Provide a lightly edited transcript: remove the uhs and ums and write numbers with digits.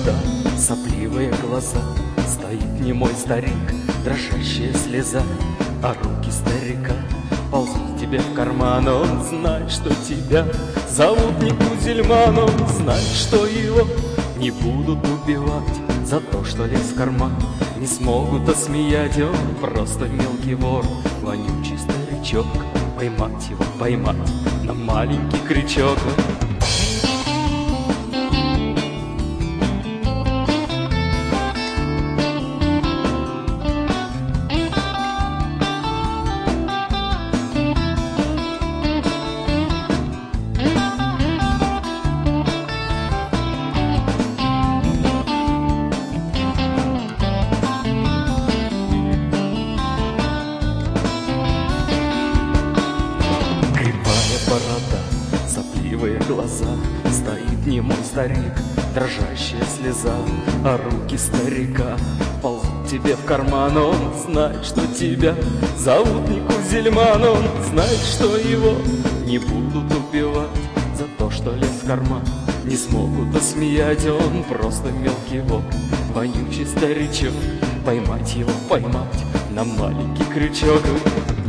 борода, сопливые глаза, стоит немой старик, дрожащая слеза, а руки старика ползут тебе в карман. Он знает, что тебя зовут не Кузельман, он знает, что его не будут убивать за то, что лез в карман. Не смогут осмеять, он просто мелкий вор, вонючий старичок. Поймать его, поймать на маленький крючок. Борода, сопливые глаза, стоит немой старик, дрожащая слеза, а руки старика ползут тебе в карман. Он знает, что тебя зовут не Кузельман, он знает, что его не будут убивать за то, что лез в карман. Не смогут осмеять, он просто мелкий вор, вонючий старичок. Поймать его, поймать на маленький крючок.